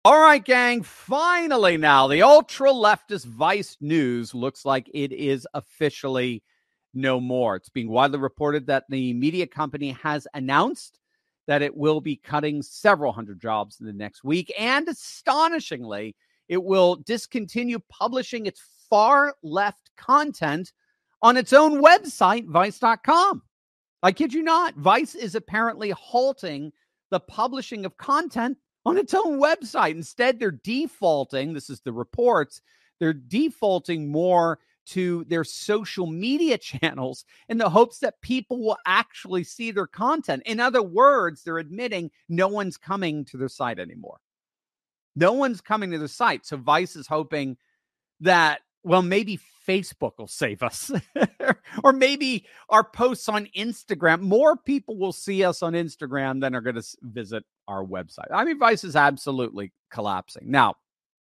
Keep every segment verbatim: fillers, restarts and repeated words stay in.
All right, gang, finally now, the ultra-leftist Vice News looks like it is officially no more. It's being widely reported that the media company has announced that it will be cutting several hundred jobs in the next week, and astonishingly, it will discontinue publishing its far-left content on its own website, Vice dot com. I kid you not, Vice is apparently halting the publishing of content on its own website. Instead, they're defaulting, this is the reports, they're defaulting more to their social media channels in the hopes that people will actually see their content. In other words, they're admitting no one's coming to their site anymore. No one's coming to the site. So Vice is hoping that, well, maybe Facebook will save us. Or maybe our posts on Instagram. More people will see us on Instagram than are going to visit our website. I mean, Vice is absolutely collapsing. Now,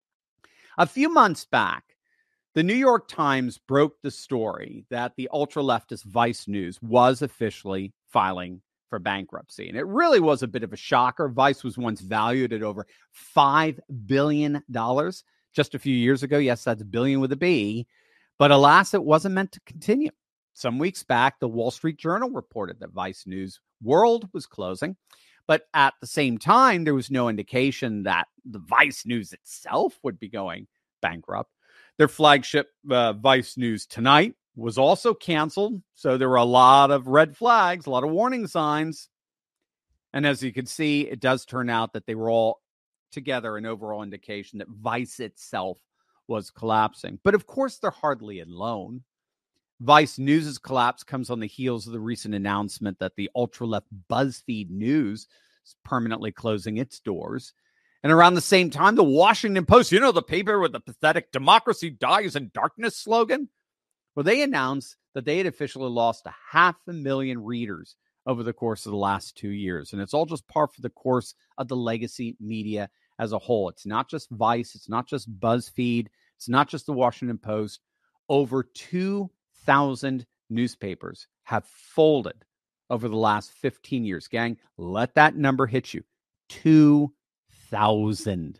a few months back, the New York Times broke the story that the ultra-leftist Vice News was officially filing for bankruptcy. And it really was a bit of a shocker. Vice was once valued at over five billion dollars just a few years ago. Yes, that's billion with a B. But alas, it wasn't meant to continue. Some weeks back, the Wall Street Journal reported that Vice News World was closing. But at the same time, there was no indication that the Vice News itself would be going bankrupt. Their flagship uh, Vice News Tonight was also canceled. So there were a lot of red flags, a lot of warning signs. And as you can see, it does turn out that they were all together an overall indication that Vice itself was collapsing. But of course, they're hardly alone. Vice News' collapse comes on the heels of the recent announcement that the ultra-left BuzzFeed News is permanently closing its doors. And around the same time, the Washington Post, you know, the paper with the pathetic "democracy dies in darkness" slogan, well, they announced that they had officially lost a half a million readers over the course of the last two years. And it's all just par for the course of the legacy media as a whole. It's not just Vice. It's not just BuzzFeed. It's not just the Washington Post. Over two thousand newspapers have folded over the last fifteen years. Gang, let that number hit you. two thousand.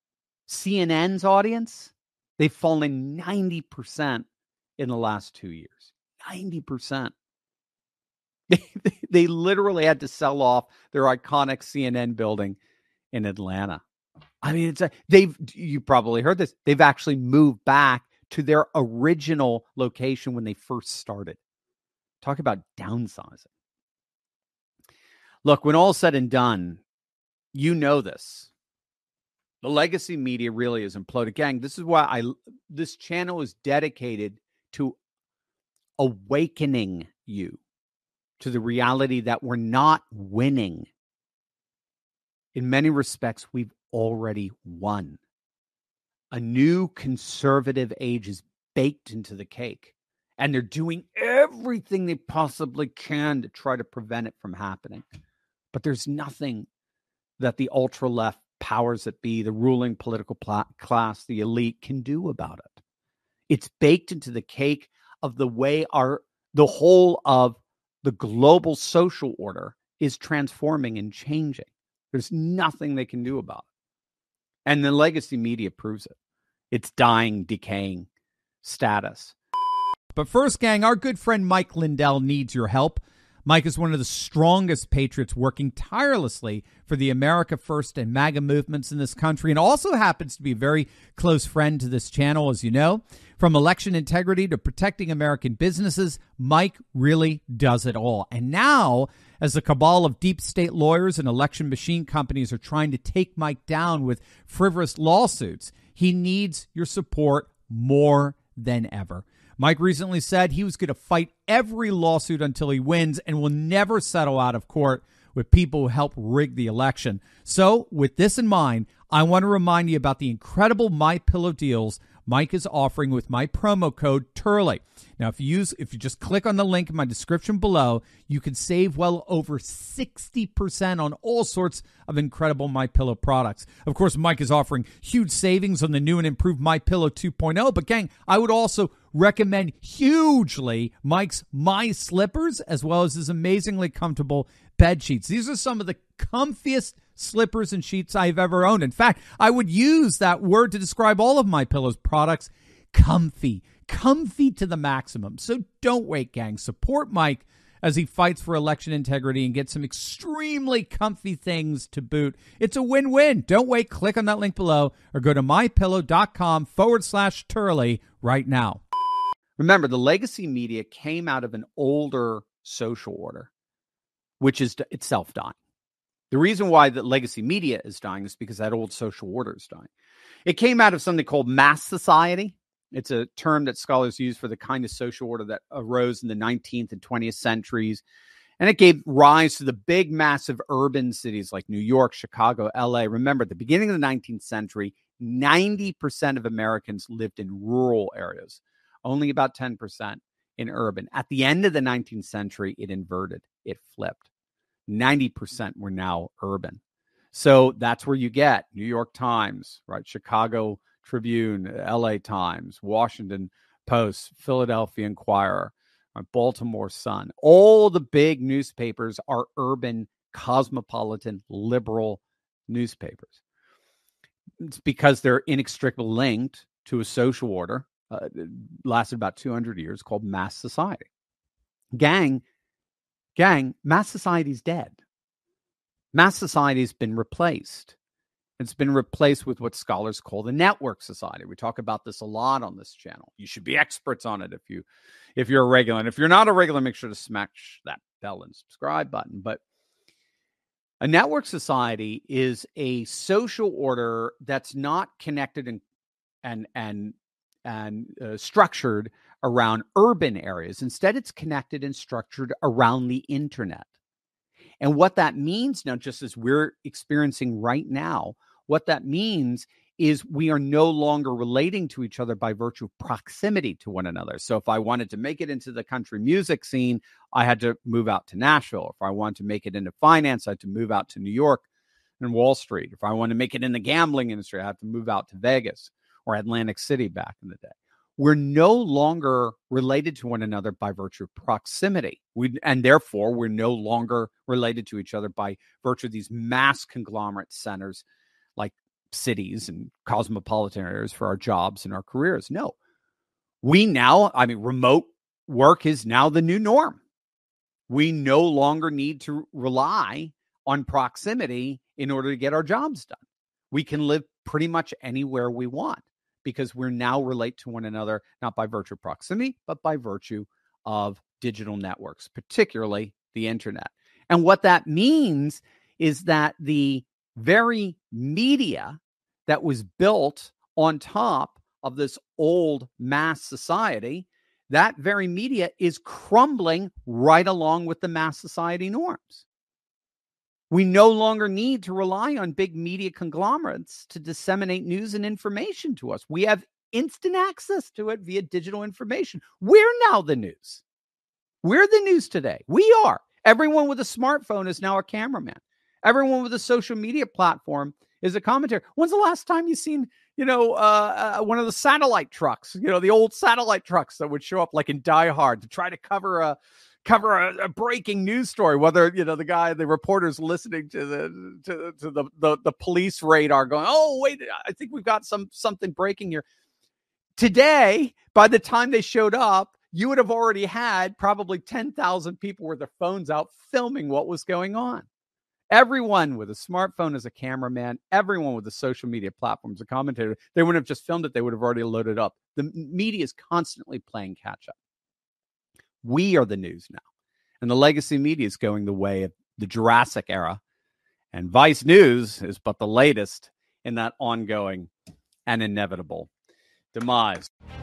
C N N's audience, they've fallen ninety percent in the last two years. ninety percent. They, they literally had to sell off their iconic C N N building in Atlanta. I mean, it's a, they've, you probably heard this, they've actually moved back to their original location when they first started. Talk about downsizing. Look, when all said and done, you know this. The legacy media really is imploded. Gang, this is why I this channel is dedicated to awakening you to the reality that we're not winning. In many respects, we've already won. A new conservative age is baked into the cake, and they're doing everything they possibly can to try to prevent it from happening. But there's nothing that the ultra-left powers that be, the ruling political pl- class, the elite can do about it. It's baked into the cake of the way our the whole of the global social order is transforming and changing. There's nothing they can do about it. And the legacy media proves it. It's dying, decaying status. But first, gang, our good friend Mike Lindell needs your help. Mike is one of the strongest patriots working tirelessly for the America First and MAGA movements in this country, and also happens to be a very close friend to this channel, as you know. From election integrity to protecting American businesses, Mike really does it all. And now, as the cabal of deep state lawyers and election machine companies are trying to take Mike down with frivolous lawsuits, he needs your support more than ever. Mike recently said he was going to fight every lawsuit until he wins and will never settle out of court with people who help rig the election. So with this in mind, I want to remind you about the incredible MyPillow deals Mike is offering with my promo code Turley. Now, if you use, if you just click on the link in my description below, you can save well over sixty percent on all sorts of incredible MyPillow products. Of course, Mike is offering huge savings on the new and improved MyPillow two point oh. But gang, I would also recommend hugely Mike's My Slippers, as well as his amazingly comfortable bed sheets. These are some of the comfiest slippers and sheets I've ever owned. In fact, I would use that word to describe all of My Pillow's products. Comfy. Comfy to the maximum. So don't wait, gang. Support Mike as he fights for election integrity and gets some extremely comfy things to boot. It's a win-win. Don't wait. Click on that link below or go to mypillow.com forward slash Turley right now. Remember, the legacy media came out of an older social order, which is itself dying. The reason why the legacy media is dying is because that old social order is dying. It came out of something called mass society. It's a term that scholars use for the kind of social order that arose in the nineteenth and twentieth centuries. And it gave rise to the big, massive urban cities like New York, Chicago, L A. Remember, at the beginning of the nineteenth century, ninety percent of Americans lived in rural areas, only about ten percent in urban. At the end of the nineteenth century, it inverted. It flipped. ninety percent were now urban. So that's where you get New York Times, right? Chicago Tribune, L A Times, Washington Post, Philadelphia Inquirer, Baltimore Sun. All the big newspapers are urban, cosmopolitan, liberal newspapers. It's because they're inextricably linked to a social order uh, that lasted about two hundred years called mass society. Gang, gang, mass society's dead. Mass society's been replaced. It's been replaced with what scholars call the network society. We talk about this a lot on this channel. You should be experts on it if you, if you're a regular. And if you're not a regular, make sure to smash that bell and subscribe button. But a network society is a social order that's not connected and and and and uh, structured around urban areas. Instead, it's connected and structured around the internet. And what that means now, just as we're experiencing right now, what that means is we are no longer relating to each other by virtue of proximity to one another. So if I wanted to make it into the country music scene, I had to move out to Nashville. If I wanted to make it into finance, I had to move out to New York and Wall Street. If I wanted to make it in the gambling industry, I had to move out to Vegas or Atlantic City back in the day. We're no longer related to one another by virtue of proximity. We, and therefore, we're no longer related to each other by virtue of these mass conglomerate centers like cities and cosmopolitan areas for our jobs and our careers. No, we now, I mean, remote work is now the new norm. We no longer need to rely on proximity in order to get our jobs done. We can live pretty much anywhere we want because we're now relate to one another, not by virtue of proximity, but by virtue of digital networks, particularly the internet. And what that means is that the very media that was built on top of this old mass society, that very media is crumbling right along with the mass society norms. We no longer need to rely on big media conglomerates to disseminate news and information to us. We have instant access to it via digital information. We're now the news. We're the news today. We are. Everyone with a smartphone is now a cameraman. Everyone with a social media platform is a commentator. When's the last time you've seen, you know, uh, uh, one of the satellite trucks, you know, the old satellite trucks that would show up like in Die Hard to try to cover a cover a, a breaking news story, whether, you know, the guy, the reporter's listening to the to, to the, the the police radar going, oh, wait, I think we've got some something breaking here. Today, by the time they showed up, you would have already had probably ten thousand people with their phones out filming what was going on. Everyone with a smartphone is a cameraman. Everyone with a social media platform is a commentator. They wouldn't have just filmed it. They would have already loaded up. The media is constantly playing catch up. We are the news now. And the legacy media is going the way of the Jurassic era. And Vice News is but the latest in that ongoing and inevitable demise.